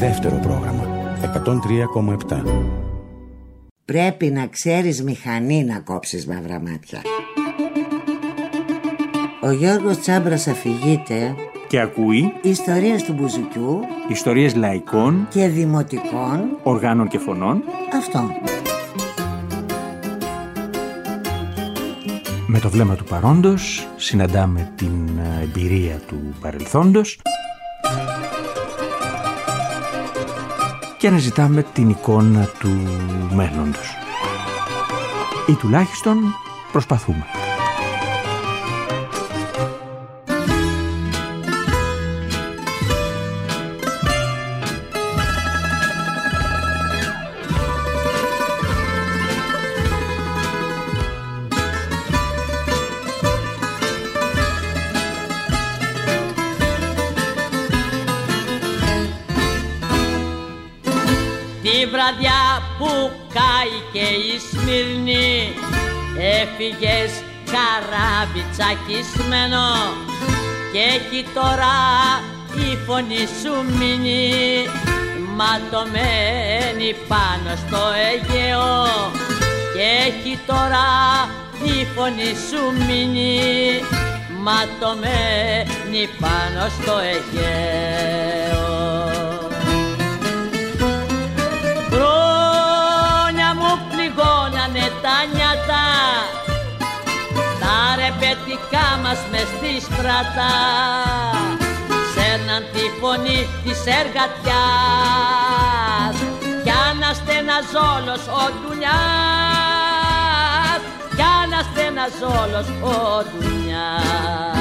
Δεύτερο πρόγραμμα 103,7. Πρέπει να ξέρεις μηχανή να κόψεις μαύρα μάτια. Ο Γιώργος Τσάμπρας αφηγείται και ακούει ιστορίες του Μπουζουκιού, ιστορίες λαϊκών και δημοτικών οργάνων και φωνών. Αυτό. Με το βλέμμα του παρόντος συναντάμε την εμπειρία του παρελθόντος και αναζητάμε την εικόνα του μέλλοντος. Ή τουλάχιστον προσπαθούμε. Τη βραδιά που κάηκε η Σμύρνη έφυγες καράβι τσακισμένο και έχει τώρα η φωνή σου μείνει ματωμένη πάνω στο Αιγαίο και έχει τώρα η φωνή σου μείνει ματωμένη πάνω στο Αιγαίο. Πληγώνανε τα νιάτα, τα ρεμπετικά μας μες στη στράτα, σέρναν τη φωνή της εργατιάς κι αναστένας όλος ο Ντουνιάς, κι αναστένας όλος ο Ντουνιάς.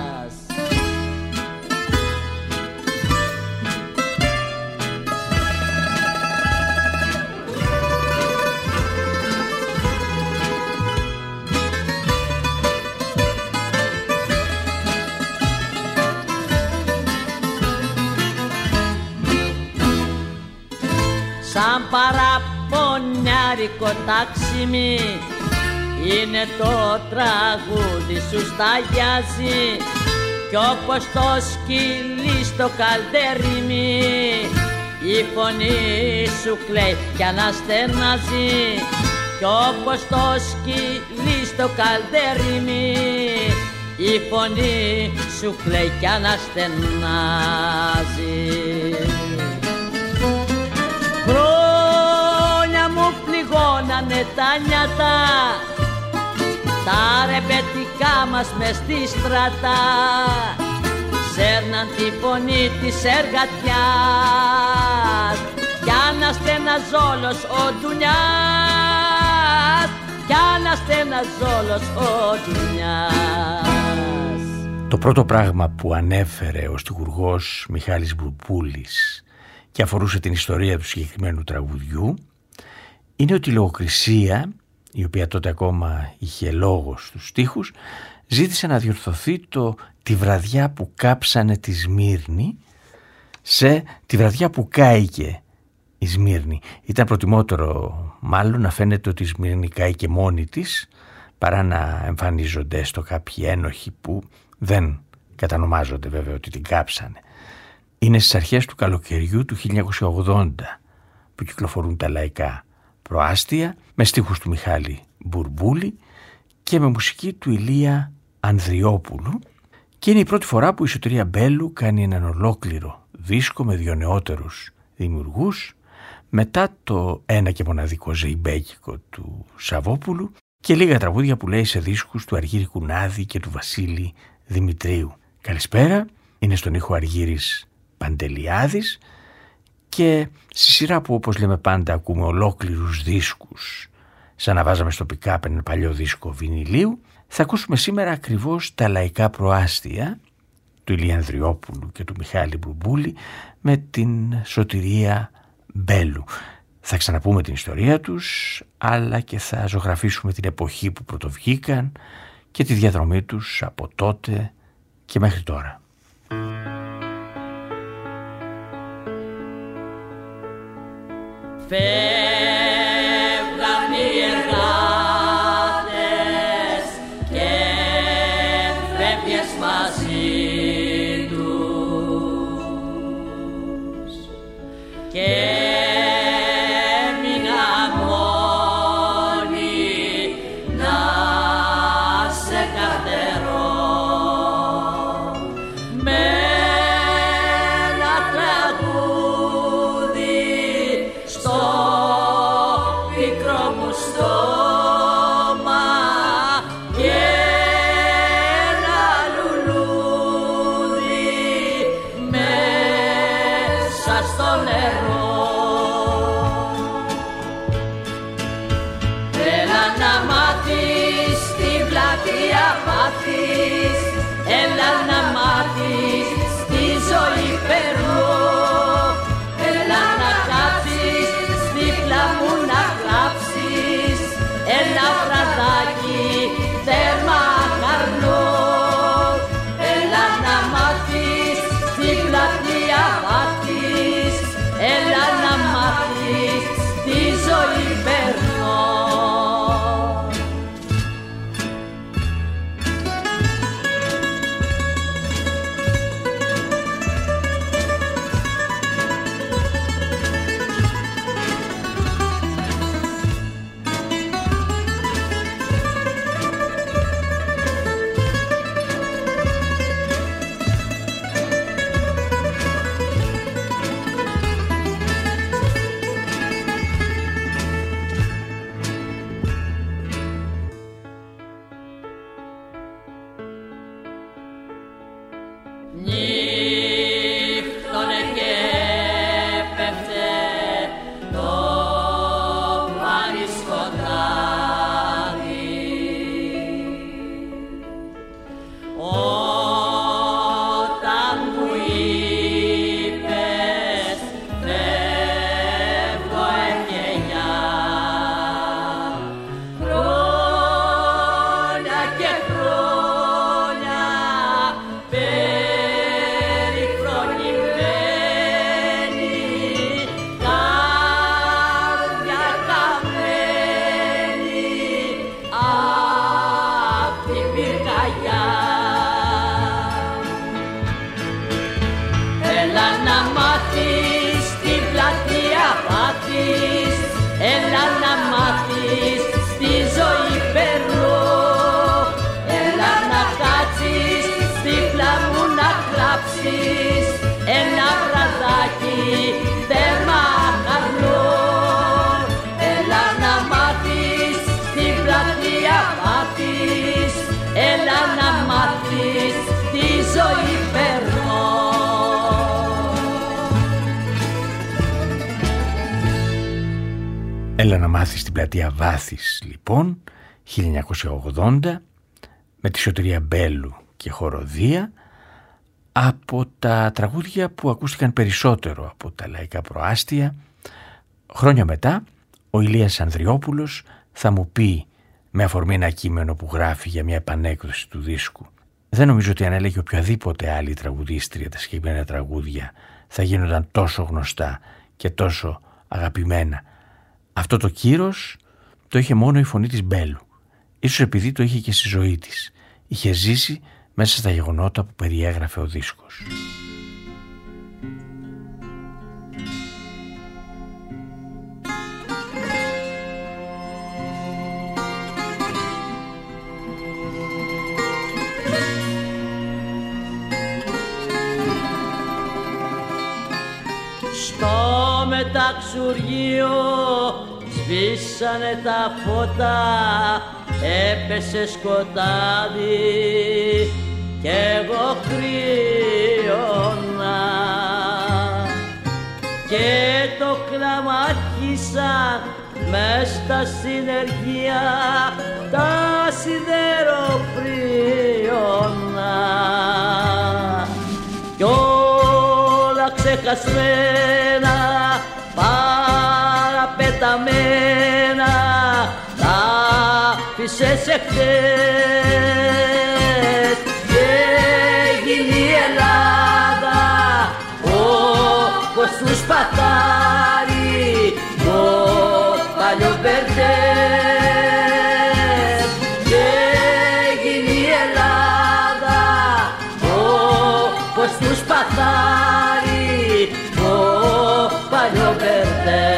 Σαν παραπονιάρικο ταξίμι είναι το τραγούδι σου σταγιάζει κι όπως το σκυλί στο καλτερίμι η φωνή σου κλαίει κι αναστενάζει κι όπως το σκυλί στο καλτερίμι η φωνή σου κλαίει κι αναστενάζει. Χρόνια μου πληγώνανε τα νιάτα, τα ρεμπετικά μας μες στη στράτα, σέρναν τη φωνή της εργατιάς κι αναστένας όλος ο Ντουνιάς, κι αναστένας όλος ο Ντουνιάς. Το πρώτο πράγμα που ανέφερε ο στιχουργός Μιχάλης Μπουρμπούλης και αφορούσε την ιστορία του συγκεκριμένου τραγουδιού είναι ότι η λογοκρισία, η οποία τότε ακόμα είχε λόγο στους στίχους, ζήτησε να διορθωθεί το «τη βραδιά που κάψανε τη Σμύρνη» σε «τη βραδιά που κάηκε η Σμύρνη». Ήταν προτιμότερο μάλλον να φαίνεται ότι η Σμύρνη κάηκε μόνη της παρά να εμφανίζονται έστω κάποιοι ένοχοι που δεν κατανομάζονται βέβαια ότι την κάψανε. Είναι στις αρχές του καλοκαιριού του 1980 που κυκλοφορούν τα λαϊκά προάστια με στίχους του Μιχάλη Μπουρμπούλη και με μουσική του Ηλία Ανδριόπουλου και είναι η πρώτη φορά που η Σωτηρία Μπέλου κάνει έναν ολόκληρο δίσκο με δύο νεότερους δημιουργούς μετά το ένα και μοναδικό ζεϊμπέκικο του Σαββόπουλου και λίγα τραγούδια που λέει σε δίσκους του Αργύρη Κουνάδη και του Βασίλη Δημητρίου. Καλησπέρα, είναι στον ήχο Αργύρης Παντελιάδης και στη σειρά που όπως λέμε πάντα ακούμε ολόκληρους δίσκους σαν να βάζαμε στο pick-up ένα παλιό δίσκο βινιλίου, θα ακούσουμε σήμερα ακριβώς τα λαϊκά προάστια του Ηλία Ανδριόπουλου και του Μιχάλη Μπουρμπούλη με την Σωτηρία Μπέλου. Θα ξαναπούμε την ιστορία τους αλλά και θα ζωγραφίσουμε την εποχή που πρωτοβγήκαν και τη διαδρομή τους από τότε και μέχρι τώρα. Φεύγαν οι εργάτες και φεύγες μαζί τους. Νύχτωνε και πέφτε το βάρη σκοτάδι. Όταν μου είπες φεύγω εγκαινιά, χρόνια και χρόνια περιφρονημένη, καρδιά καμένη απ' την πυρκαγιά. Έλα να μάθεις την πλατεία πάθεις, έλα να μάθεις στη ζωή περνώ, έλα να κάτσεις δίπλα μου να κλάψεις ένα βραδάκι τέρμα χαρνό. Έλα να μάθεις την πλατεία πάθεις, έλα να μάθεις τη ζωή περνώ. Έλα να μάθεις την πλατεία Βάθης, λοιπόν, 1980, με τη Σωτηρία Μπέλου και χοροδία, από τα τραγούδια που ακούστηκαν περισσότερο από τα λαϊκά προάστια. Χρόνια μετά, ο Ηλίας Ανδριόπουλος θα μου πει, με αφορμή ένα κείμενο που γράφει για μια επανέκδοση του δίσκου: δεν νομίζω ότι αν έλεγε οποιαδήποτε άλλη τραγουδίστρια τα συγκεκριμένα τραγούδια θα γίνονταν τόσο γνωστά και τόσο αγαπημένα. Αυτό το κύρος το είχε μόνο η φωνή της Μπέλου, ίσως επειδή το είχε και στη ζωή της. Είχε ζήσει μέσα στα γεγονότα που περιέγραφε ο δίσκος. Στο μεταξουργείο σβήσανε τα φώτα, έπεσε σκοτάδι κι εγώ κρύωνα και το κλαμάκισαν μες στα συνεργεία τα σιδεροφρίωνα κι όλα ξεχασμένα, παραπεταμένα τα άφησες εχθές και έγινε η Ελλάδα όπως του σπαθάρι το παλιοπερτές και έγινε η Ελλάδα όπως του σπαθάρι το παλιοπερτές.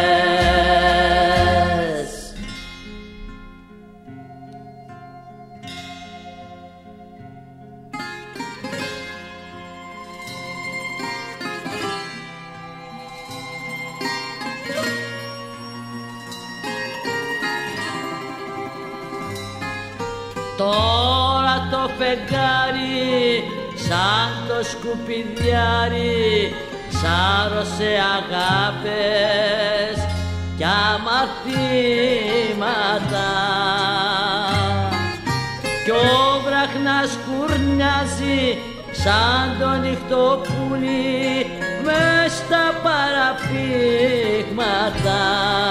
Τώρα το φεγγάρι σαν το σκουπιδιάρι σάρωσε αγάπες κι αμαρτήματα κι ο βραχνάς κουρνιάζει σαν το νυχτοπούλι μες στα παραπήγματα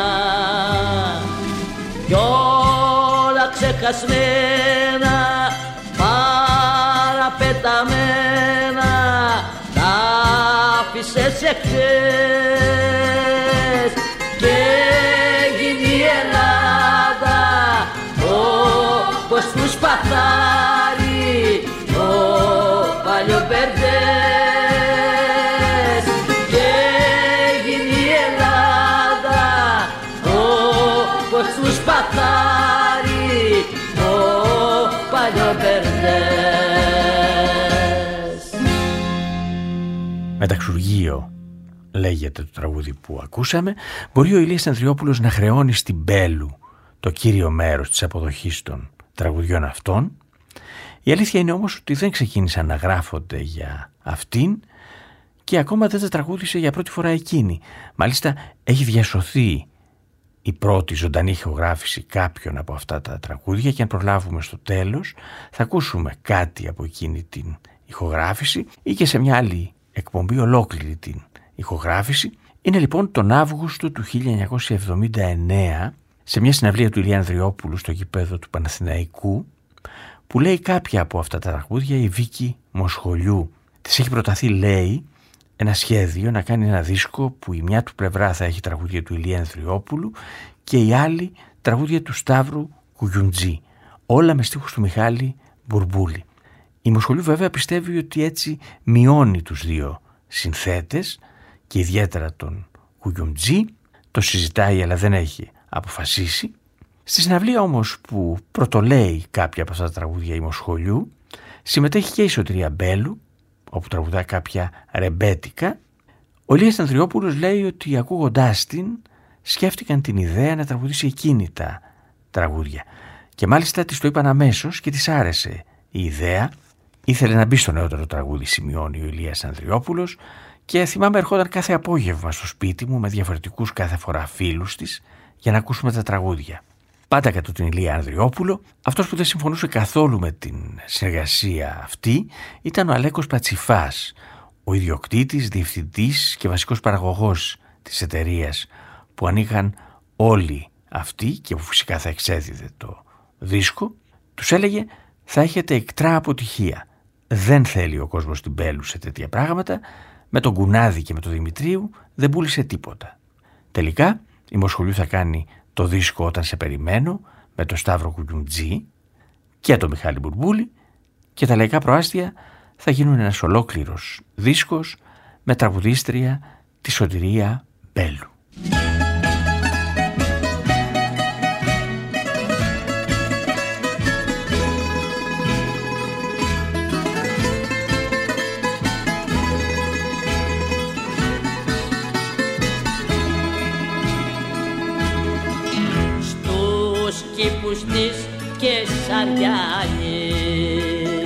κι όλα ξεχασμένα, παραπεταμένα τα άφησες εχθές και έγινε η Ελλάδα όπως του σπαθάρι το παλιοπερτές και έγινε η Ελλάδα όπως του σπαθάρι το παλιοπερτές. Μεταξουργείο λέγεται το τραγούδι που ακούσαμε. Μπορεί ο Ηλίας Ανδριόπουλος να χρεώνει στην Μπέλου το κύριο μέρος της αποδοχής των τραγουδιών αυτών, Η αλήθεια είναι όμως ότι δεν ξεκίνησαν να γράφονται για αυτήν και ακόμα δεν τα τραγούδισε για πρώτη φορά εκείνη. Μάλιστα έχει διασωθεί η πρώτη ζωντανή ηχογράφηση κάποιων από αυτά τα τραγούδια και αν προλάβουμε στο τέλος θα ακούσουμε κάτι από εκείνη την ηχογράφηση ή και σε μια άλλη εκπομπή ολόκληρη την ηχογράφηση. Είναι λοιπόν τον Αύγουστο του 1979 σε μια συναυλία του Ηλία Ανδριόπουλου στο γηπέδο του Παναθηναϊκού που λέει κάποια από αυτά τα τραγούδια η Βίκη Μοσχολιού. Της έχει προταθεί, λέει, ένα σχέδιο να κάνει ένα δίσκο που η μια του πλευρά θα έχει τραγούδια του Ηλία Ανδριόπουλου και η άλλη τραγούδια του Σταύρου Κουγιουντζή, όλα με στίχους του Μιχάλη Μπουρμπούλη. Η Μοσχολιού βέβαια πιστεύει ότι έτσι μειώνει τους δύο συνθέτες και ιδιαίτερα τον Κουγιουντζή. Το συζητάει αλλά δεν έχει αποφασίσει. Στη συναυλία όμως που πρωτολέει κάποια από αυτά τα τραγούδια η Μοσχολιού συμμετέχει και η Σωτηρία Μπέλου, όπου τραγουδά κάποια ρεμπέτικα. Ο Ηλίας Ανδριόπουλος λέει ότι ακούγοντάς την σκέφτηκαν την ιδέα να τραγουδήσει εκείνη τα τραγούδια και μάλιστα της το είπαν αμέσως και της άρεσε η ιδέα. Ήθελε να μπει στο νεότερο τραγούδι, σημειώνει ο Ηλίας Ανδριόπουλος, και θυμάμαι ερχόταν κάθε απόγευμα στο σπίτι μου με διαφορετικούς κάθε φορά φίλους της για να ακούσουμε τα τραγούδια. Πάντα κατά τον Ηλία Ανδριόπουλο. Αυτός που δεν συμφωνούσε καθόλου με την συνεργασία αυτή ήταν ο Αλέκος Πατσιφάς, ο ιδιοκτήτης, διευθυντής και βασικός παραγωγός της εταιρείας που ανοίγαν όλοι αυτοί και που φυσικά θα εξέδιδε το δίσκο. Τους έλεγε θα έχετε εκτρά αποτυχία. Δεν θέλει ο κόσμος την Μπέλου σε τέτοια πράγματα. Με τον Κουνάδη και με τον Δημητρίου δεν πούλησε τίποτα. Τελικά η Μοσχολιού θα κάνει το δίσκο Όταν σε περιμένω με τον Σταύρο Κουγιουντζή και τον Μιχάλη Μπουρμπούλη και τα λαϊκά προάστια θα γίνουν ένας ολόκληρος δίσκος με τραγουδίστρια τη Σωτηρία Μπέλου. Κήπους της Κεσαριάνης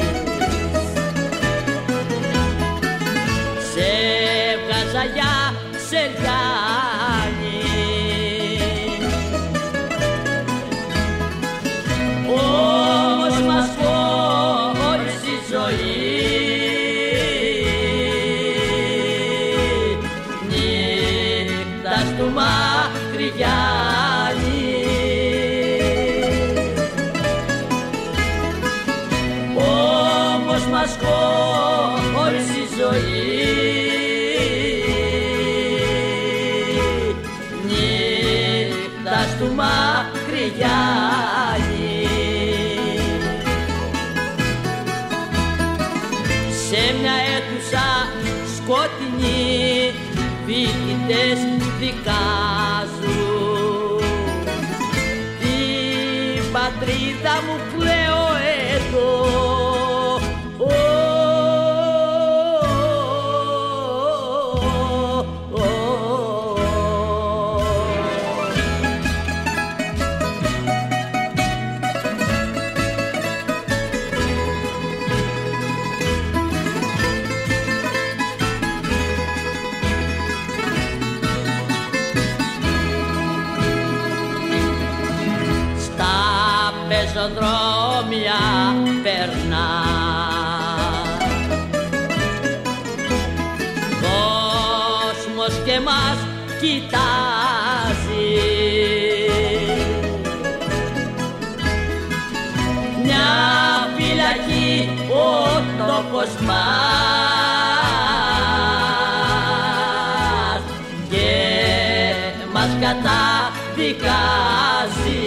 σε βγάζα για Σεριάνη, όμως μας χώρισε η ζωή, νύχτας του μακριγιάνη. Μας χώρισε η ζωή, νύχτας του μακριγιάνη. Σε μια αίθουσα σκοτεινή φοιτητές δικάζουν την πατρίδα μου κλαίω εδώ. Πεζοδρόμια περνά κόσμος και μας κοιτάζει, μια φυλακή ο τόπος μας και μας καταδικάζει.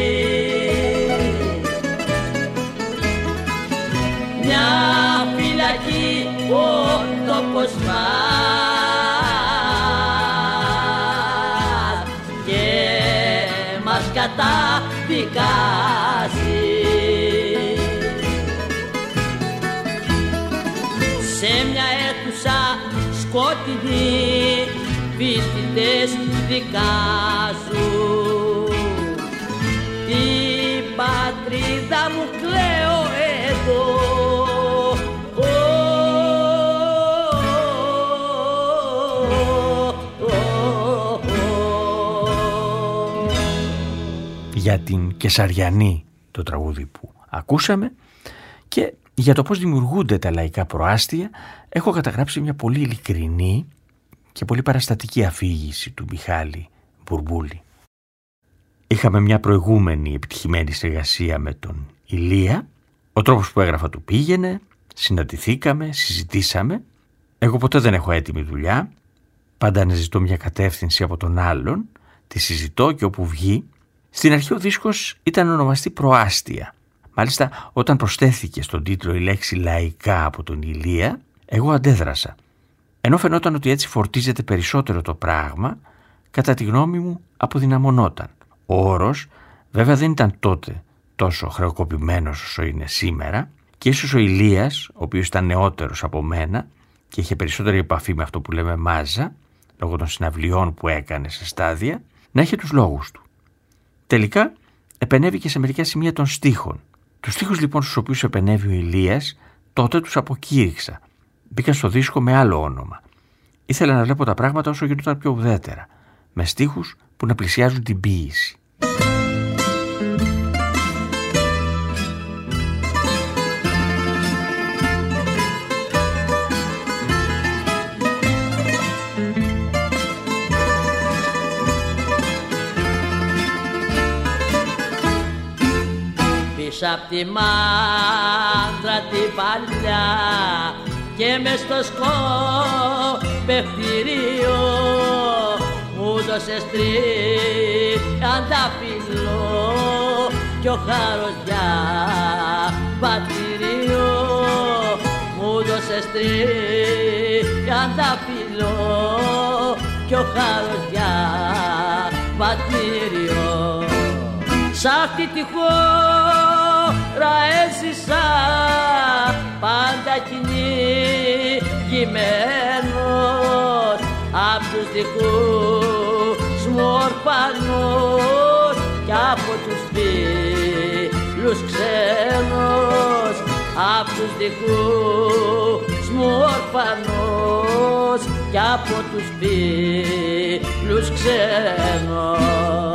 Ο τόπος μας και μας καταδικάζει. Σε μια αίθουσα σκοτεινή φοιτητές δικάζουν την πατρίδα μου κλαίω εδώ. κυνηγώ. Για την Κεσαριανή το τραγούδι που ακούσαμε και για το πώς δημιουργούνται τα λαϊκά προάστια έχω καταγράψει μια πολύ ειλικρινή και πολύ παραστατική αφήγηση του Μιχάλη Μπουρμπούλη. Είχαμε μια προηγούμενη επιτυχημένη συνεργασία με τον Ηλία. Ο τρόπος που έγραφα του πήγαινε, συναντηθήκαμε, συζητήσαμε. Εγώ ποτέ δεν έχω έτοιμη δουλειά. Πάντα αναζητώ μια κατεύθυνση από τον άλλον, τη συζητώ και όπου βγει. Στην αρχή ο δίσκος ήταν ονομαστή Προάστια. Μάλιστα όταν προσθέθηκε στον τίτλο η λέξη λαϊκά από τον Ηλία, εγώ αντέδρασα. Ενώ φαινόταν ότι έτσι φορτίζεται περισσότερο το πράγμα, κατά τη γνώμη μου αποδυναμωνόταν. Ο όρος βέβαια δεν ήταν τότε τόσο χρεοκοπημένος όσο είναι σήμερα και ίσως ο Ηλίας, ο οποίος ήταν νεότερος από μένα και είχε περισσότερη επαφή με αυτό που λέμε μάζα, λόγω των συναυλιών που έκανε σε στάδια, να είχε τους λόγους του. Τελικά επενέβη και σε μερικά σημεία των στίχων. Τους στίχους λοιπόν στους οποίους επενέβη ο Ηλίας, τότε τους αποκήρυξα. Μπήκα στο δίσκο με άλλο όνομα. Ήθελα να βλέπω τα πράγματα όσο γινόταν πιο ουδέτερα, με στίχους που να πλησιάζουν την ποίηση. Πίσω απ' τη μάντρα την παλιά και μες στο σκοπευτηρίο μου δώσες τριαντάφυλλο κι ο χάρος για πατήριο. Μου δώσες τριαντάφυλλο κι ο χάρος για πατήριο. Σ' αυτή τη χώρα έζησα πάντα κυνηγημένος απ' τους δικούς μου ορφανούς κι από τους φίλους ξένους, απ' τους δικούς μου ορφανούς κι από τους φίλους ξένους.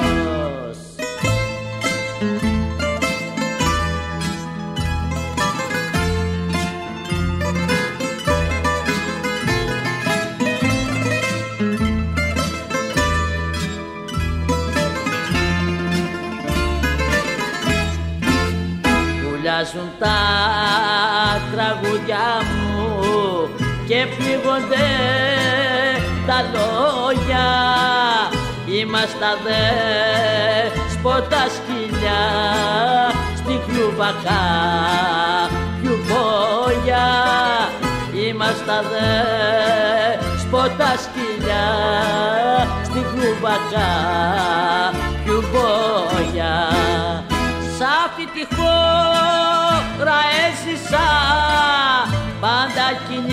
Βουλιάζουν τα τραγουδιά μου και πνίγονται τα λόγια. Είμαστε δέσποτα σκυλιά στην κλούβα κάποιου μπόγια. Είμαστε δέσποτα σκυλιά στην κλούβα κάποιου μπόγια. Σ' αυτή τη χώρα έζησα πάντα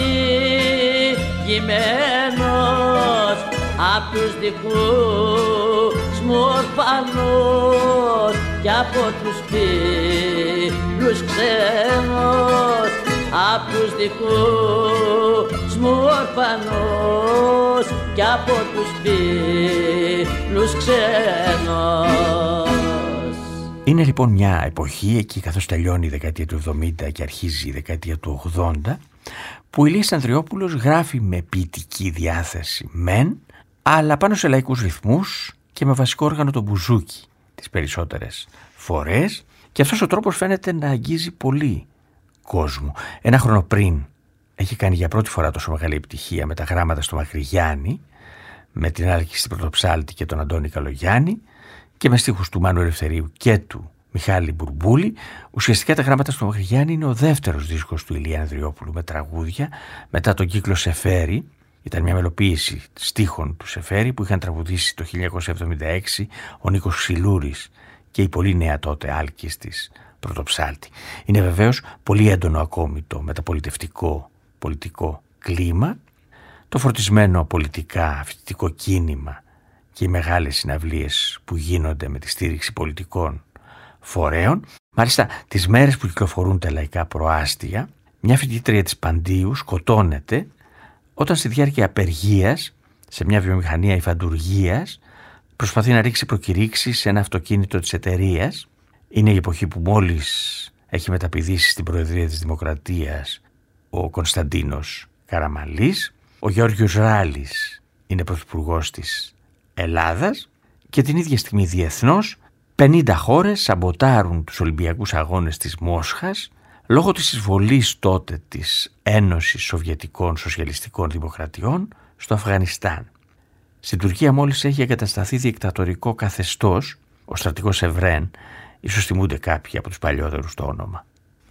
κυνηγημένος απ' τους δικούς μου ορφανούς κι από τους φίλους ξένους, απ' τους δικούς μου ορφανούς κι από τους φίλους ξένους. Είναι λοιπόν μια εποχή εκεί καθώς τελειώνει η δεκαετία του 70 και αρχίζει η δεκαετία του 80 που ο Ηλίας Ανδριόπουλος γράφει με ποιητική διάθεση μεν, αλλά πάνω σε λαϊκούς ρυθμούς και με βασικό όργανο το μπουζούκι τις περισσότερες φορές και αυτός ο τρόπος φαίνεται να αγγίζει πολύ κόσμο. Ένα χρόνο πριν έχει κάνει για πρώτη φορά τόσο μεγάλη επιτυχία με τα γράμματα στο Μακρυγιάννη, με την Άλκη στην Πρωτοψάλτη και τον Αντώνη Καλογιάννη και με στίχους του Μάνου Ελευθερίου και του Μιχάλη Μπουρμπούλη. Ουσιαστικά τα γράμματα στο Μακρυγιάννη είναι ο δεύτερος δίσκος του Ηλία Ανδριόπουλου με τραγούδια μετά τον κύκλο Σεφέρι. Ήταν μια μελοποίηση στίχων του Σεφέρι που είχαν τραγουδήσει το 1976 ο Νίκος Ξυλούρης και η πολύ νέα τότε Άλκης της Πρωτοψάλτη. Είναι βεβαίως πολύ έντονο ακόμη το μεταπολιτευτικό πολιτικό κλίμα, το φορτισμένο πολιτικά φοιτητικό κίνημα και οι μεγάλες συναυλίες που γίνονται με τη στήριξη πολιτικών φορέων. Μάλιστα, τις μέρες που κυκλοφορούν τα λαϊκά προάστια, μια φοιτήτρια της Παντίου σκοτώνεται όταν στη διάρκεια απεργίας σε μια βιομηχανία υφαντουργίας προσπαθεί να ρίξει προκηρύξεις σε ένα αυτοκίνητο της εταιρείας. Είναι η εποχή που μόλις έχει μεταπηδήσει στην Προεδρία της Δημοκρατίας ο Κωνσταντίνος Καραμανλής. Ο Γεώργιος Ράλης είναι πρωθυπουργός της Ελλάδας και την ίδια στιγμή διεθνώς 50 χώρες σαμποτάρουν τους Ολυμπιακούς Αγώνες της Μόσχας λόγω της εισβολής τότε της Ένωσης Σοβιετικών Σοσιαλιστικών Δημοκρατιών στο Αφγανιστάν. Στην Τουρκία μόλις έχει εγκατασταθεί δικτατορικό καθεστώς, ο στρατηγός Ευρέν, ίσως θυμούνται κάποιοι από τους παλιότερους το όνομα.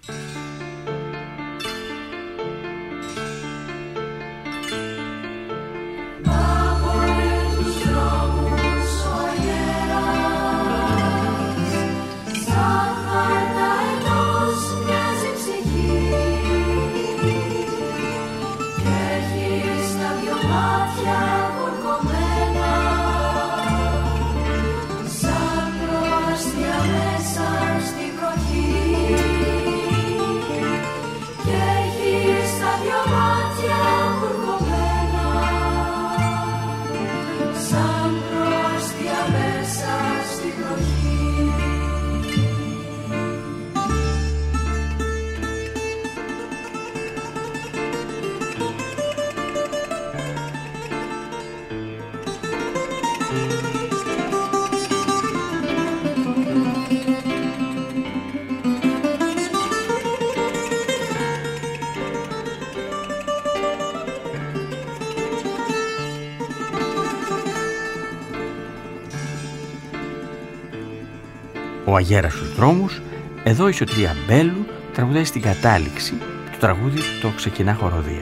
Ο Αγέρας στους δρόμους, εδώ η Σωτηρία Μπέλου τραγουδάει στην κατάληξη. Το τραγούδι το ξεκινά χοροδία.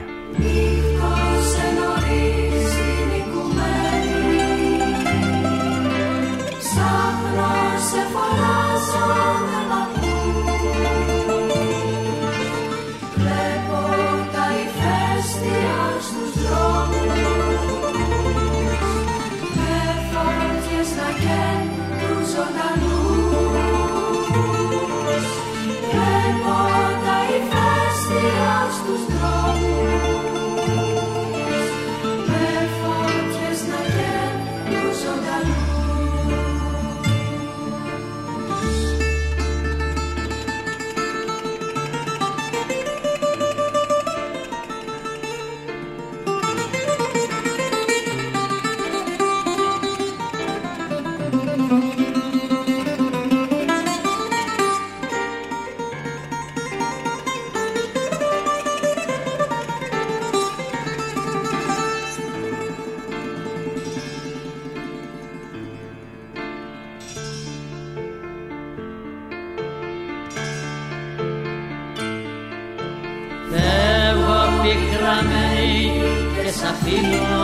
Και σ' αφήνω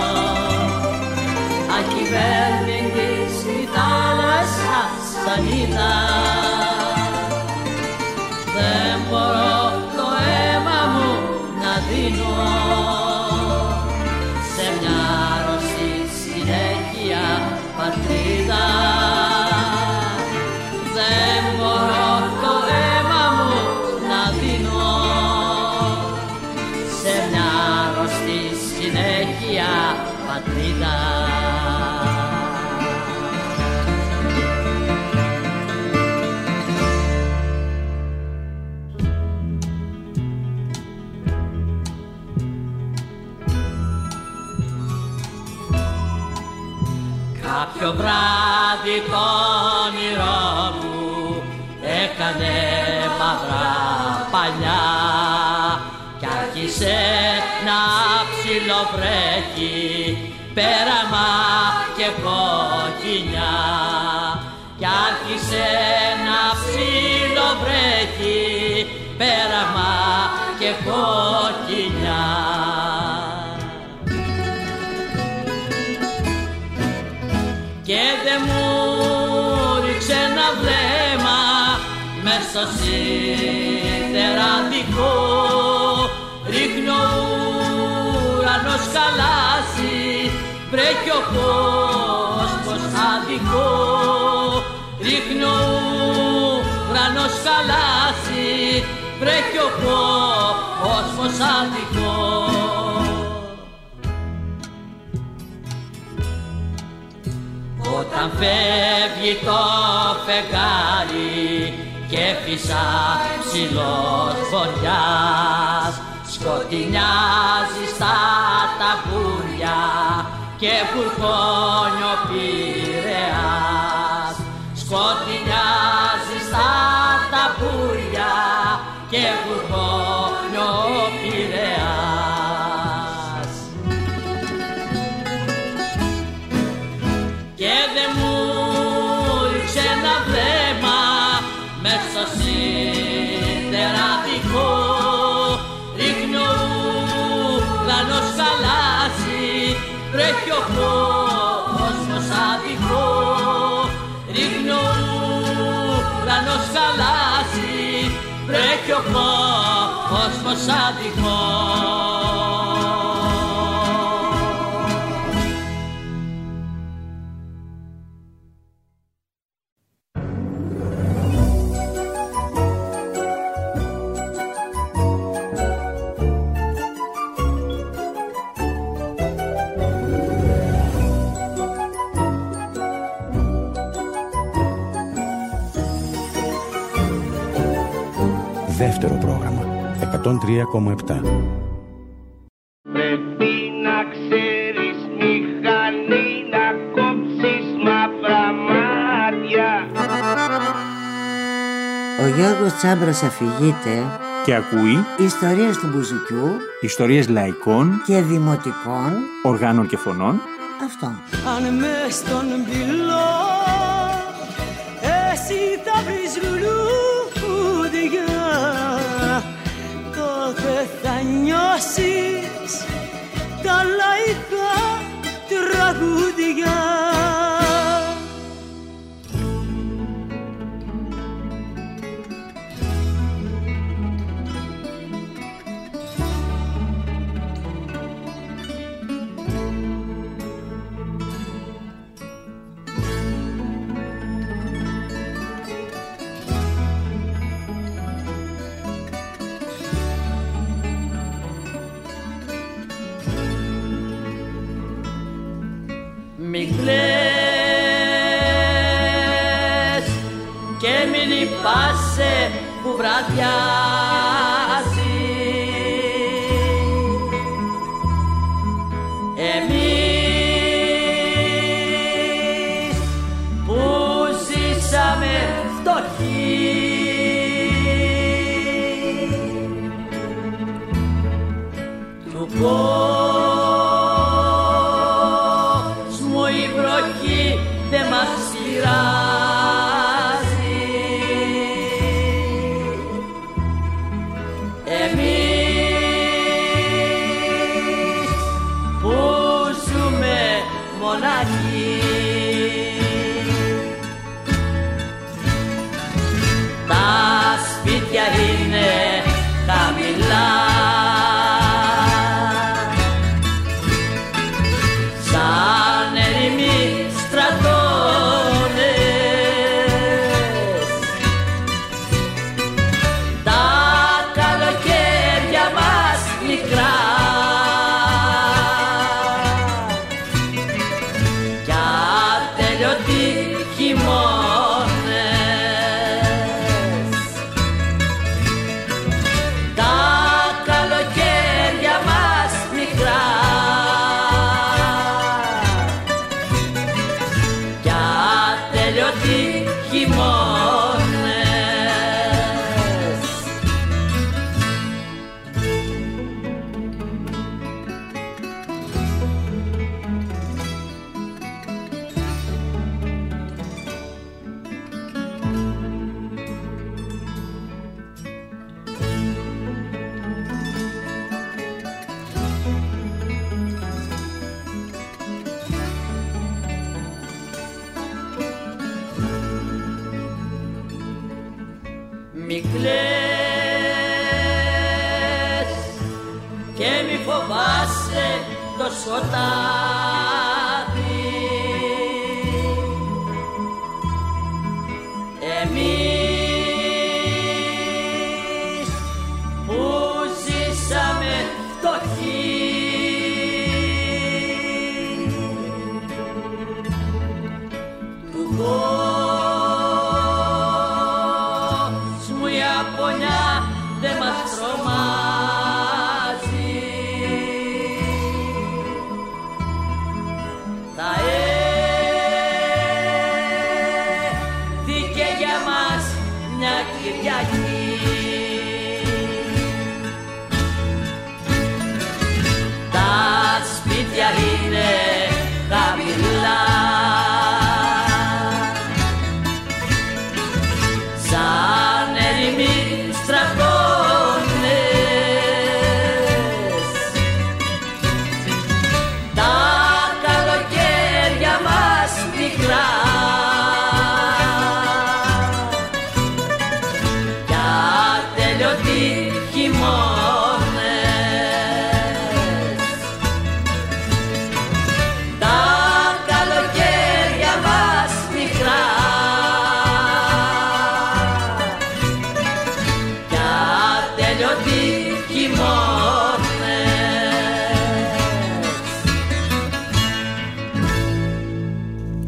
ακυβέρνητη στη θάλασσα σαν είδα. Δεν μπορώ το αίμα μου να δίνω σε μια αρρωστή συνέχεια πατρίδα. Δεν μπορώ το αίμα μου να δίνω σε μια αρρωστή συνέχεια πατρίδα. Κάποιο βράδυ το όνειρό μου έκανε μαύρα παλιά κι άρχισε να ψιλοβρέχει πέραμα και κοκκινιά. Κι άρχισε να ψιλοβρέχει πέραμα και κοκκινιά. Και δεν μου ρίξε ένα βλέμμα μες στο σιδεραδικό. Ρίχνει ο ουρανός χαλάσει, βρέχει ο κόσμος αδικό. Ρίχνει ο ουρανός χαλάσει, βρέχει ο κόσμος άδικο. Όταν φεύγει το φεγγάρι και φύσα ψηλός βοριάς, σκοτεινιάζει στα ταμπούρια και βουρκώνει ο Πειραιάς. Σκοτεινιάζει στα ταμπούρια και βουρκώνει ο Πειραιάς. Και δε μου ρίξε ένα βλέμμα μες στο σιδεραδικό, ρίχνει ο ουρανός χαλάσει, βρέχει ο κόσμος άδικο. Ρίχνει ο ουρανός χαλάσει, βρέχει ο κόσμος άδικο. Δεύτερο πρόγραμμα 103,7. Πρέπει να ξέρεις μηχανή να κόψεις μαύρα μάτια. Ο Γιώργος Τσάμπρας αφηγείται και ακούει ιστορίες του μπουζουκιού, ιστορίες λαϊκών και δημοτικών οργάνων και φωνών. Αυτό. Αν μες στον πυλό εσύ θα βρεις λουλούδια, τότε θα νιώσεις τα λαϊκά τραγούδια. Μη κλαις και μη λυπάσαι που βραδιάζει. Εμείς που ζήσαμε φτωχοί, του δε μας πειράζει. Εμείς που ζούμε μοναχοί, τα σπίτια είναι χαμηλά, σαν ερημοί στρατώνες. Τα καλοκαίρια μας μικρά κι ατέλειωτοι χειμώνες. Τα καλοκαίρια μας μικρά κι ατέλειωτοι χειμώνες. Μη κλαις και μη φοβάσαι το σκοτάδι. Εμείς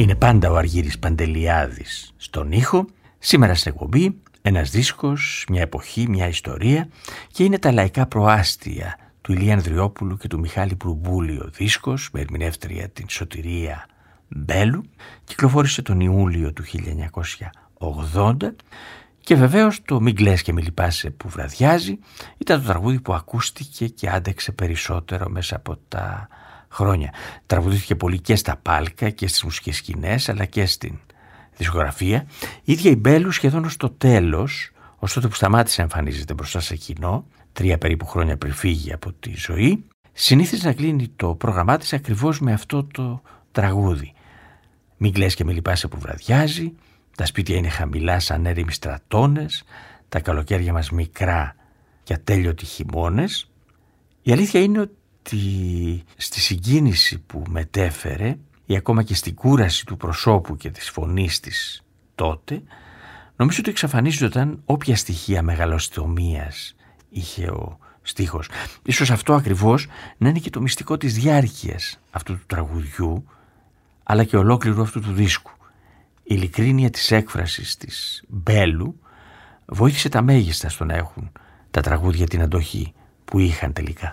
Είναι πάντα ο Αργύρης Παντελιάδης στον ήχο. Σήμερα στην εκπομπή ένας δίσκος, μια εποχή, μια ιστορία, και είναι τα λαϊκά προάστια του Ηλία Ανδριόπουλου και του Μιχάλη Μπουρμπούλη. Ο δίσκος με ερμηνεύτρια την Σωτηρία Μπέλου κυκλοφόρησε τον Ιούλιο του 1980 και βεβαίως το «Μην κλαις και μη λυπάσαι που βραδιάζει» ήταν το τραγούδι που ακούστηκε και άντεξε περισσότερο μέσα από τα χρόνια. Τραγουδήθηκε πολύ και στα πάλκα και στις μουσικές σκηνές, αλλά και στην δισκογραφία. Η ίδια η Μπέλου σχεδόν ως το τέλος, ως τότε που σταμάτησε να εμφανίζεται μπροστά σε κοινό, 3 περίπου χρόνια πριν φύγει από τη ζωή, συνήθιζε να κλείνει το πρόγραμμά της ακριβώς με αυτό το τραγούδι. «Μην κλαις και μη λυπάσαι που βραδιάζει», «Τα σπίτια είναι χαμηλά σαν έρημοι στρατώνες», «Τα καλοκαίρια μας μικρά και ατέλειωτοι χειμώνες». Η αλήθεια είναι ότι στη συγκίνηση που μετέφερε ή ακόμα και στην κούραση του προσώπου και της φωνής της τότε, νομίζω ότι εξαφανίζονταν όποια στοιχεία μεγαλοστομίας είχε ο στίχος. Ίσως αυτό ακριβώς να είναι και το μυστικό της διάρκειας αυτού του τραγουδιού, αλλά και ολόκληρου αυτού του δίσκου. Η ειλικρίνεια της έκφρασης της Μπέλου βοήθησε τα μέγιστα στο να έχουν τα τραγούδια την αντοχή που είχαν τελικά.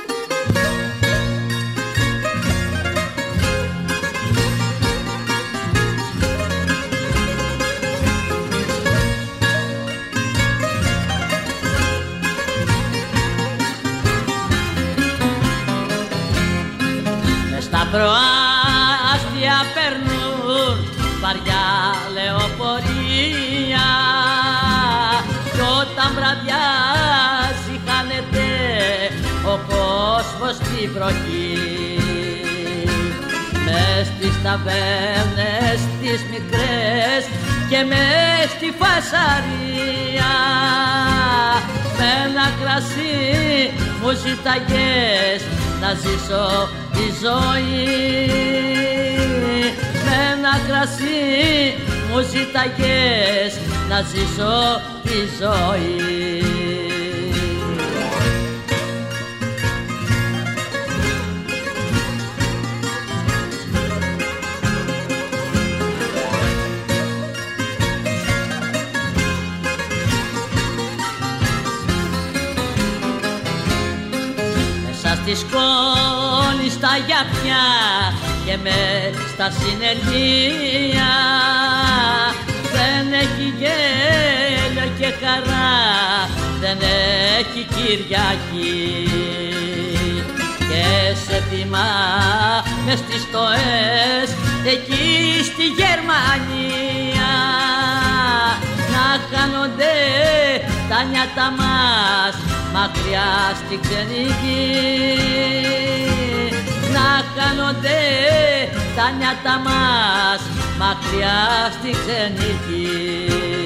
Μες στα προάστια περνούν βαριά λεωφορεία κι όταν βραδιάζει χάνεται ο κόσμος στη βροχή. Μες στις ταβέρνες τις μικρές και μες στη φασαρία με ένα κρασί μου ζηταγες να ζήσω τη ζωή. Με ένα κρασί μου ζηταγες να ζήσω τη ζωή. Μέσα στη σκόνη στα γιατιά και μες στα συνεργεία δεν έχει γέλιο και χαρά, δεν έχει Κυριακή. Και σε θυμάμαι στις στοές εκεί στη Γερμανία να χάνονται τα νιάτα μας μακριά στην ξενική. Να χάνονται τα νιάτα μας μακριά στη ξενική.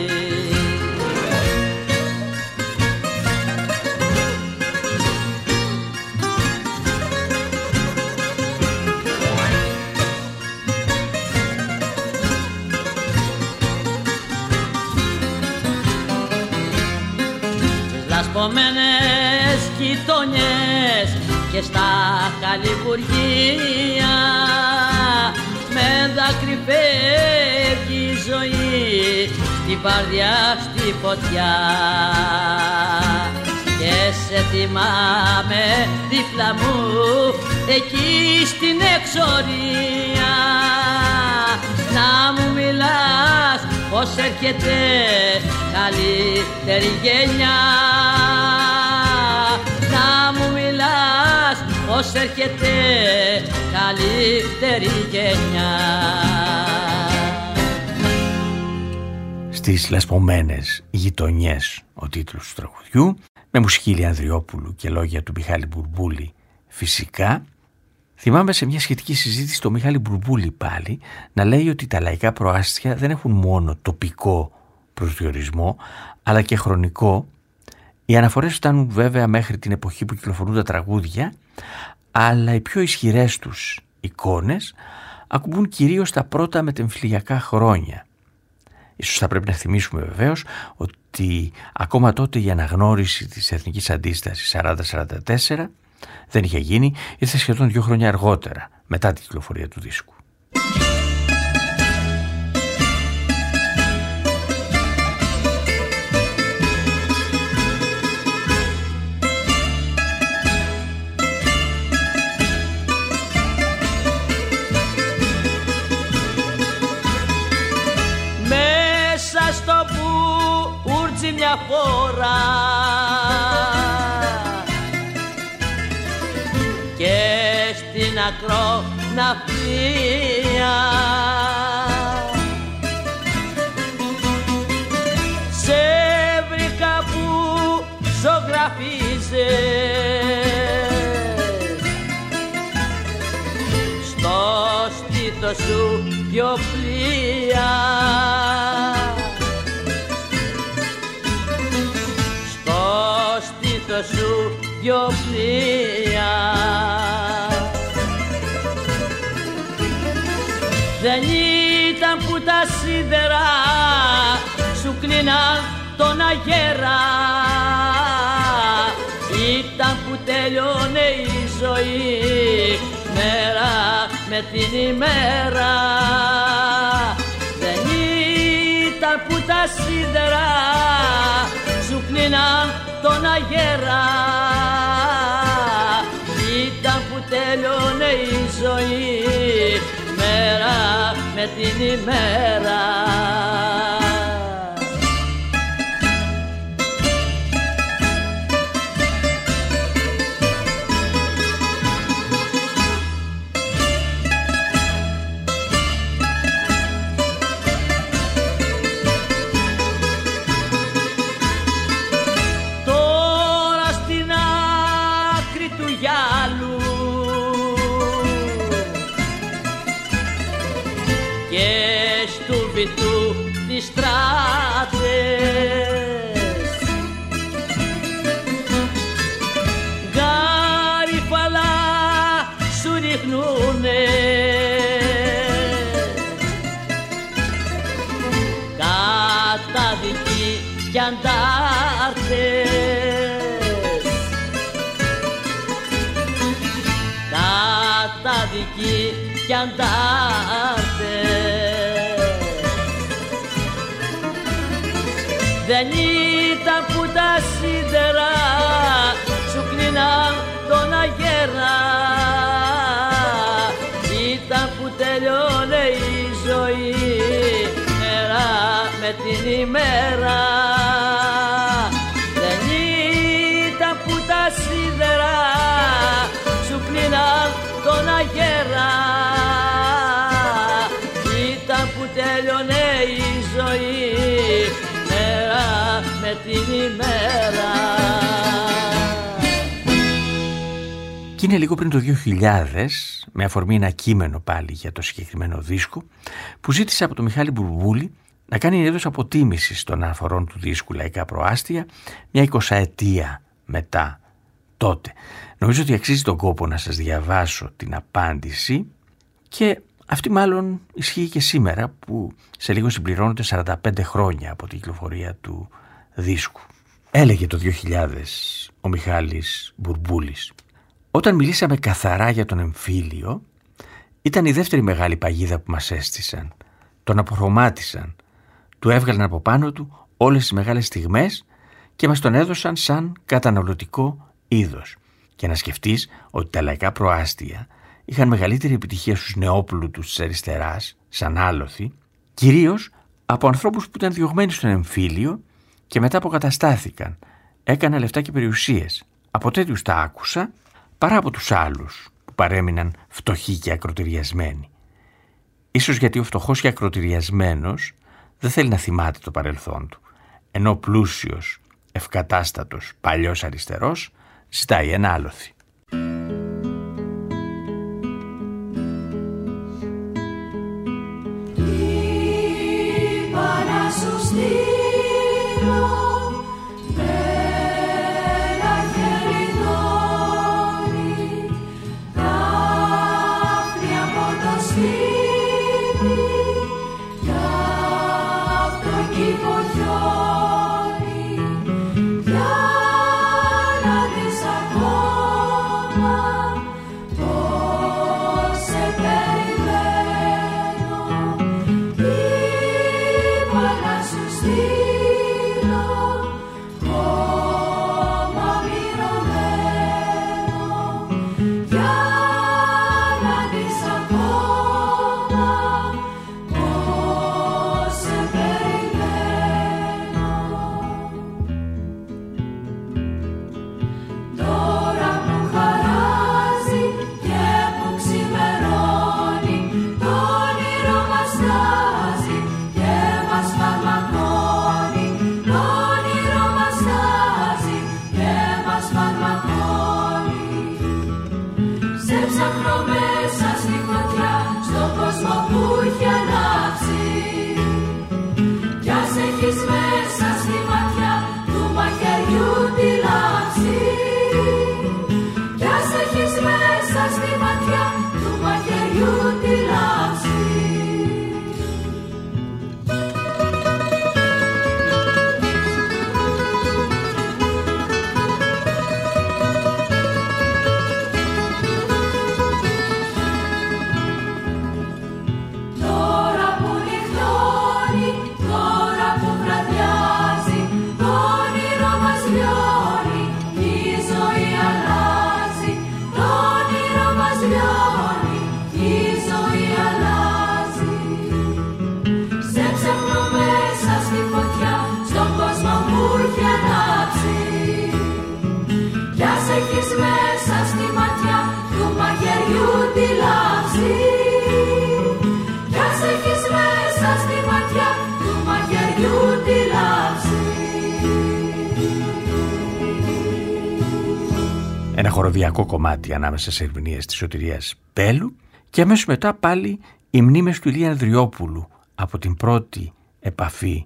Στις λασπωμένες γειτονιές και στα χαλιβουργία με δάκρυ φεύγει η ζωή στη βαρδιά στη φωτιά. Και σε θυμάμαι δίπλα μου εκεί στην εξορία να μου μιλάς πως έρχεται καλύτερη γενιά. Να μου μιλάς πως έρχεται καλύτερη γενιά. Στις λασπωμένες γειτονιές ο τίτλος του τραγουδιού, με μουσική Ηλία Ανδριόπουλου και λόγια του Μιχάλη Μπουρμπούλη φυσικά. Θυμάμαι σε μια σχετική συζήτηση το Μιχάλη Μπουρμπούλη πάλι να λέει ότι τα λαϊκά προάστια δεν έχουν μόνο τοπικό προσδιορισμό αλλά και χρονικό. Οι αναφορές φτάνουν βέβαια μέχρι την εποχή που κυκλοφορούν τα τραγούδια, αλλά οι πιο ισχυρές τους εικόνες ακουμπούν κυρίως τα πρώτα μετεμφυλιακά χρόνια. Ίσως θα πρέπει να θυμίσουμε βεβαίως ότι ακόμα τότε η αναγνώριση της εθνικής αντίστασης 40-44 δεν είχε γίνει, ήρθε σχεδόν 2 χρόνια αργότερα μετά την κυκλοφορία του δίσκου. αδιαφορά και στην ακροναυπλία σε βρήκα που ζωγραφίζες στο στήθος σου δυο πλοία, στο στήθος σου δυο πλοία. Δεν ήταν που τα σίδερα σου κλείναν τον αγέρα, ήταν που τέλειωνε η ζωή μέρα με την ημέρα. Δεν ήταν που τα σίδερα σου κλείναν τον αγέρα, ήταν που τέλειωνε η ζωή μέρα με την ημέρα. Του τις στράτες γαριφαλά σου ρίχνουνε κατάδικοι κι αντάρτες, κατάδικοι κι αντάρτες. Δεν ήταν που τα σίδερα σου κλείναν τον αγέρα, ήταν που τελειώνε η ζωή μέρα με την ημέρα. Δεν ήταν που τα σίδερα σου κλείναν τον αγέρα, ήταν που τελειώνε η ζωή με την ημέρα. Και είναι λίγο πριν το 2000, με αφορμή ένα κείμενο πάλι για το συγκεκριμένο δίσκο, που ζήτησε από τον Μιχάλη Μπουρμπούλη να κάνει είδος αποτίμησης των αναφορών του δίσκου Λαϊκά Προάστια μια 20ετία μετά τότε. Νομίζω ότι αξίζει τον κόπο να σας διαβάσω την απάντηση, και αυτή μάλλον ισχύει και σήμερα που σε λίγο συμπληρώνονται 45 χρόνια από την κυκλοφορία του δίσκου. Έλεγε το 2000 ο Μιχάλης Μπουρμπούλης: «Όταν μιλήσαμε καθαρά για τον εμφύλιο, ήταν η δεύτερη μεγάλη παγίδα που μας έστησαν. Τον αποχρωμάτισαν, του έβγαλαν από πάνω του όλες τις μεγάλες στιγμές και μας τον έδωσαν σαν καταναλωτικό είδος. Και να σκεφτείς ότι τα λαϊκά προάστια είχαν μεγαλύτερη επιτυχία στους νεόπλουτους της αριστεράς, σαν άλοθη, κυρίως από ανθρώπους που ήταν διωγμένοι στον εμφύλιο και μετά αποκαταστάθηκαν, έκαναν λεφτά και περιουσίες. Από τέτοιους τα άκουσα, παρά από τους άλλους που παρέμειναν φτωχοί και ακροτηριασμένοι. Ίσως γιατί ο φτωχός και ακροτηριασμένος δεν θέλει να θυμάται το παρελθόν του, ενώ ο πλούσιος, ευκατάστατος, παλιός αριστερός ζητάει ένα άλοθη. See στη ματιά του μαχαιριού τη λάμψη. Ένα χοροδιακό κομμάτι ανάμεσα σε ερμηνείες της Σωτηρίας Μπέλου και αμέσως μετά πάλι οι μνήμες του Ηλία Ανδριόπουλου από την πρώτη επαφή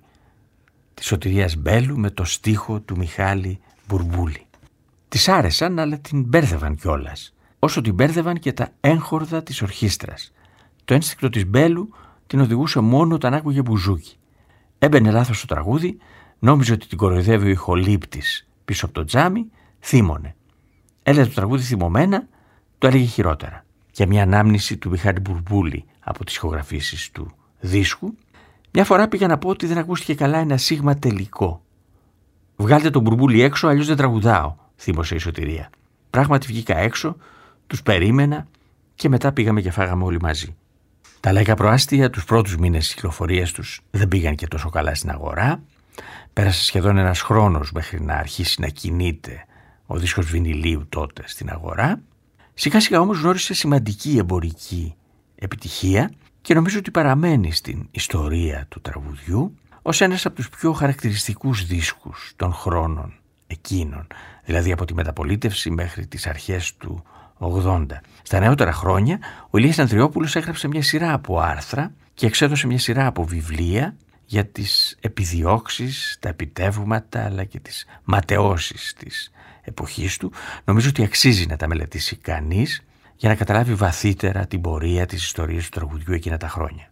της Σωτηρίας Μπέλου με το στίχο του Μιχάλη Μπουρμπούλη. Της άρεσαν, αλλά την μπέρδευαν κιόλας, όσο την μπέρδευαν και τα έγχορδα της ορχήστρας. Το ένστικτο της Μπέλου την οδηγούσε μόνο όταν άκουγε μπουζούκι. Έμπαινε λάθος στο τραγούδι, νόμιζε ότι την κοροϊδεύει ο ηχολήπτης πίσω από το τζάμι, θύμωνε. Έλεγε το τραγούδι θυμωμένα, το έλεγε χειρότερα. Για μια ανάμνηση του Μιχάλη Μπουρμπούλη από τις ηχογραφήσεις του δίσκου, μια φορά πήγα να πω ότι δεν ακούστηκε καλά ένα σίγμα τελικό. «Βγάλτε τον Μπουρμπούλη έξω, αλλιώς δεν τραγουδάω», θύμωσε η Σωτηρία. Πράγματι βγήκα έξω, τους περίμενα και μετά πήγαμε και φάγαμε όλοι μαζί. Τα λαϊκά προάστια τους πρώτους μήνες της κυκλοφορίας τους δεν πήγαν και τόσο καλά στην αγορά. Πέρασε σχεδόν ένας χρόνος μέχρι να αρχίσει να κινείται ο δίσκος βινιλίου τότε στην αγορά. Σιγά σιγά όμως γνώρισε σημαντική εμπορική επιτυχία και νομίζω ότι παραμένει στην ιστορία του τραγουδιού ως ένας από τους πιο χαρακτηριστικούς δίσκους των χρόνων εκείνων, δηλαδή από τη μεταπολίτευση μέχρι τις αρχές του 80. Στα νεότερα χρόνια ο Ηλίας Ανδριόπουλος έγραψε μια σειρά από άρθρα και εξέδωσε μια σειρά από βιβλία για τις επιδιώξεις, τα επιτεύγματα αλλά και τις ματαιώσεις της εποχής του. Νομίζω ότι αξίζει να τα μελετήσει κανείς για να καταλάβει βαθύτερα την πορεία της ιστορίας του τραγουδιού εκείνα τα χρόνια.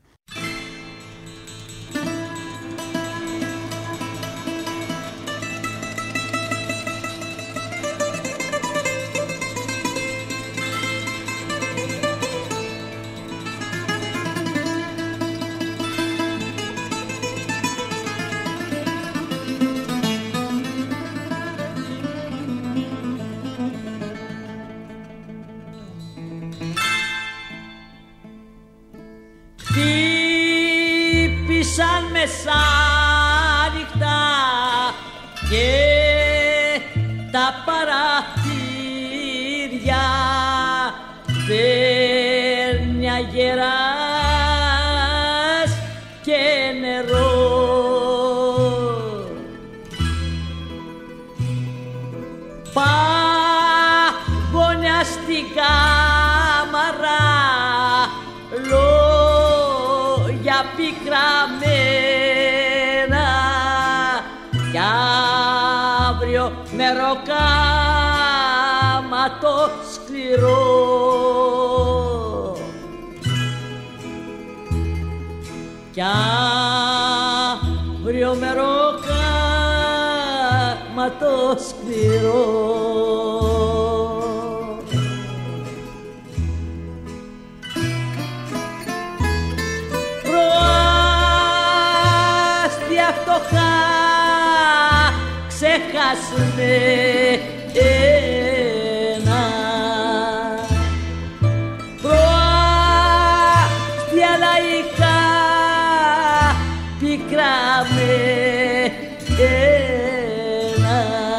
Χτύπησαν μεσάνυχτα και τα παραθύρια παίρνει αγεράς και νερό. Παγωνιά στην κάμαρα λόγια πικραμένα κι αύριο μεροκάματο σκληρό. Κι αύριο μεροκάματο σκληρό. Φτωχά ξεχάσουνε ένα προάστια λαϊκά πικράμε ένα.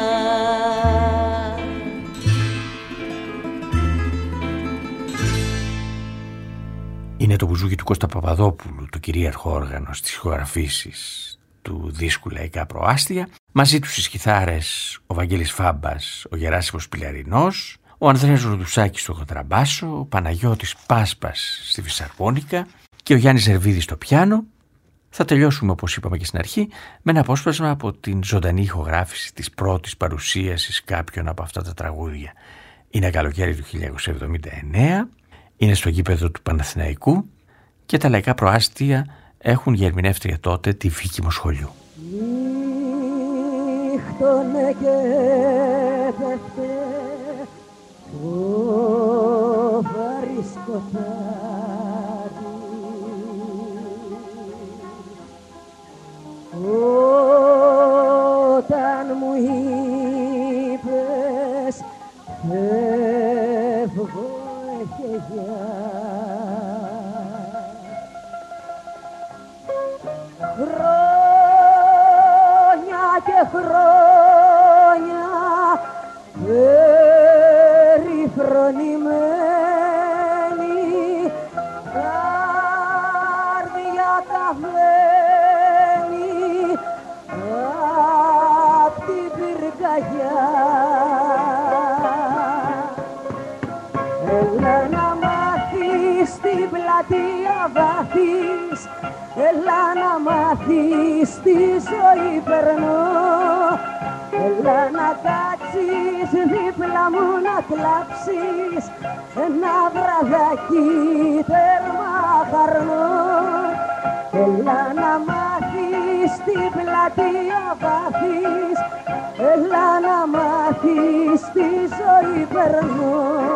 Είναι το μπουζούκι του Κώστα Παπαδόπουλου, το κυρίαρχο όργανο στις ηχογραφήσεις του δίσκου Λαϊκά Προάστια, μαζί τους στις κιθάρες ο Βαγγέλης Φάμπας, ο Γεράσιμος Πηλιαρινός, ο Ανδρέας Ροδουσάκης στο κοντραμπάσο, ο Παναγιώτης Πάσπας στη φυσαρμόνικα και ο Γιάννης Ζερβίδης στο πιάνο. Θα τελειώσουμε, όπως είπαμε και στην αρχή, με ένα απόσπασμα από την ζωντανή ηχογράφηση της πρώτης παρουσίασης κάποιων από αυτά τα τραγούδια. Είναι καλοκαίρι του 1979, είναι στο γήπεδο του Παναθηναϊκού και τα λαϊκά προάστια έχουν για ερμηνεύτρια τότε τη Βίκη Μοσχολιού. Νύχτωνε και πέφτε το βαρύ σκοτάδι, όταν μου είπες φεύγω και γεια, χρόνια και χρόνια περιφρονημένη, καρδιά καμένη απ' την πυρκαγιά. Έλα να μάθεις την πλατεία βάθης, έλα να μάθεις τη ζωή περνώ, έλα να κάτσεις δίπλα μου να κλάψεις ένα βραδάκι τέρμα χαρνό. Έλα να μάθεις την πλατεία βάθης, έλα να μάθεις τη ζωή περνώ.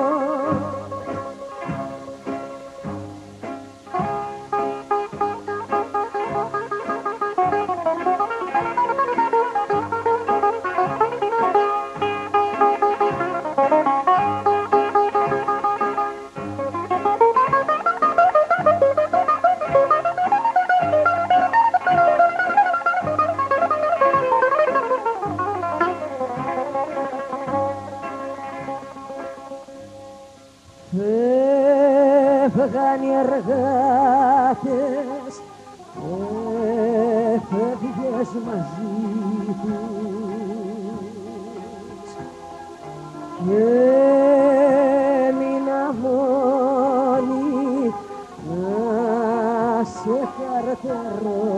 Φεύγαν οι εργάτες, έφευγες μαζί τους και έμεινα μόνη να σε καρτερώ.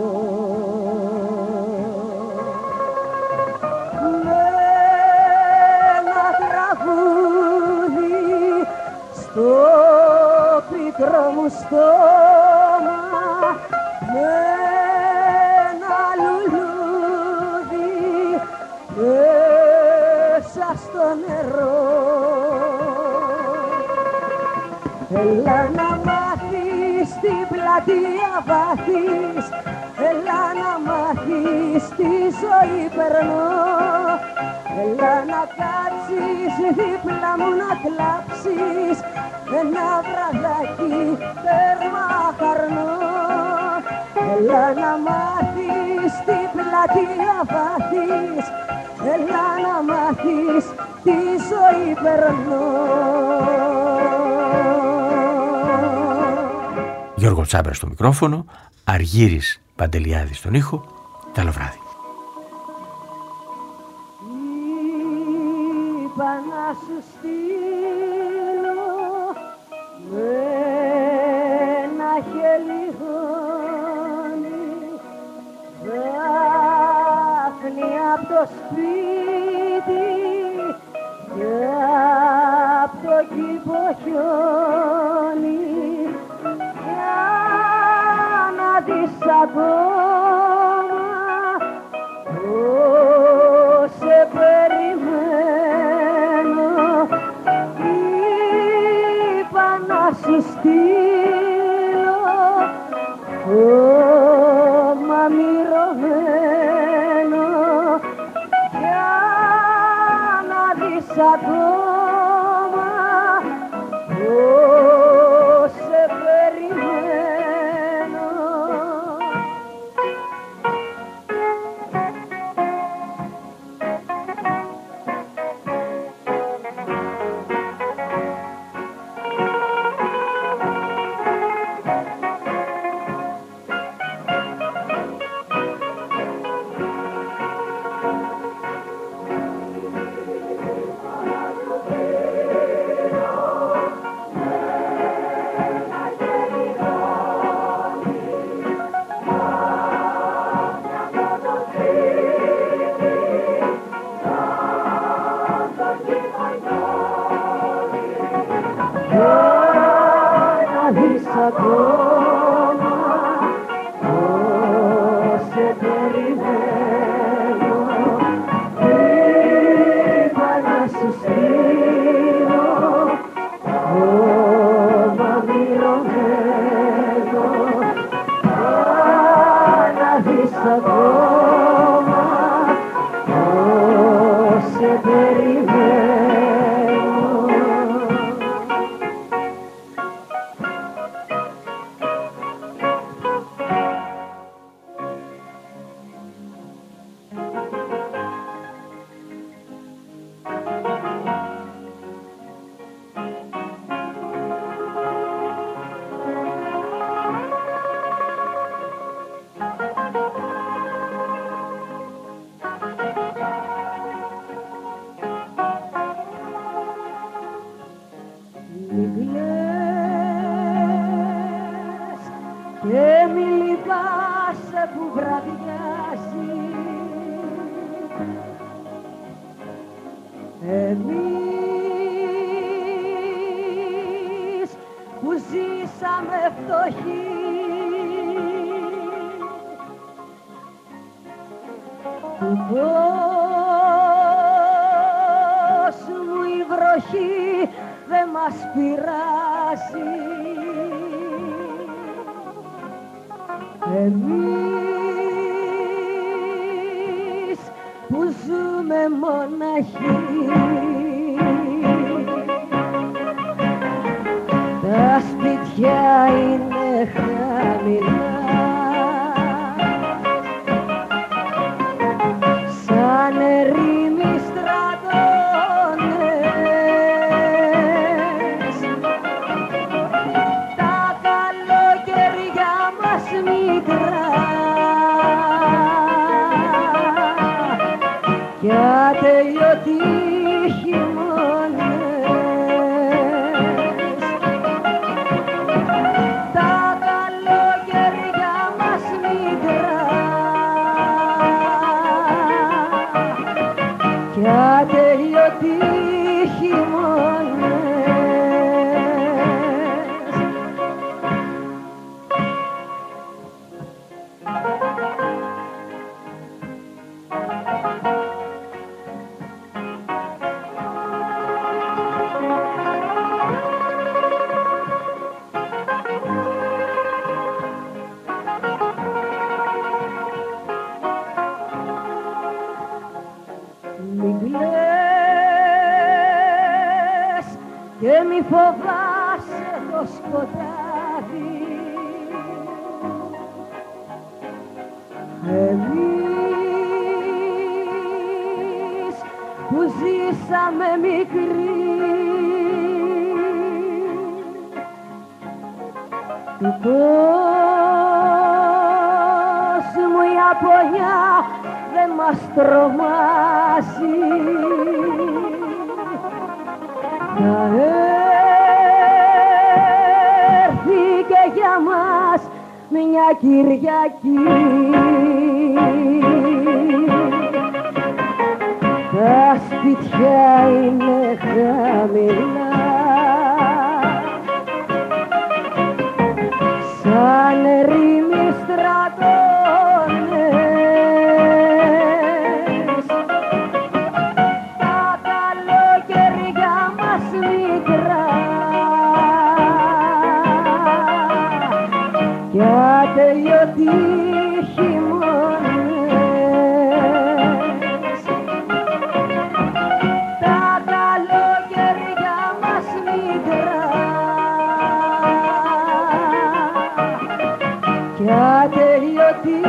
Με ένα τραγούδι στο πικρό μου στόμα, με ένα λουλούδι μέσα στο νερό. Έλα να μάθεις την πλατεία βάθης, έλα να μάθεις τη ζωή περνώ, έλα να κάτσεις δίπλα μου να κλάψεις ένα βραδάκι τέρμα χαρνό. Έλα να μάθεις την πλατεία βάθης, έλα να μάθεις τη ζωή περνώ. Γιώργο Τσάμπρα στο μικρόφωνο, Αργύρης Παντελιάδης στον ήχο. Καλό βράδυ. Είπα να σου στείλω με ένα χελιγόνι δάφνη απ' το σπίτι και απ' το κήπο χιόνι, για να δεις ακόμα πώς σε περιμένω. Είπα να σου στείλω χώμα μυρωμένο, για να δεις ακόμα πώς σε περιμένω. δεις ακόμα πως σε περιμένω. Είπα να σου στείλω ακόμα μυρωμένο. Να δεις ακόμα πως σε περιμένω. Και μη λυπάσαι που βραδιάζει. Εμείς που ζήσαμε φτωχοί του κόσμου η βροχή δεν μας πειράζει. Εμείς που ζούμε μοναχοί, τα σπίτια είναι χαμηλά σαν ερήμοι στρατώνες. Τα καλοκαιριά μας μικρά κι ατελειωτοί χειμώνες. Τα καλοκαιριά μας μικρά κι ατελειωτοί χειμώνες. Μην κλαις και μη φοβάσαι το σκοτάδι. Εμείς που ζήσαμε μικροί του κόσμου η απονιά δεν μας τρομάζει. Θα έρθει και για μας μια Κυριακή. Τα σπίτια είναι χαμηλά σαν ερήμοι στρατώνες. Τα καλοκαιριά μας μικρά κι ατελειωτοί χειμώνες. Τα καλοκαιριά μας μικρά κι ατελειωτοί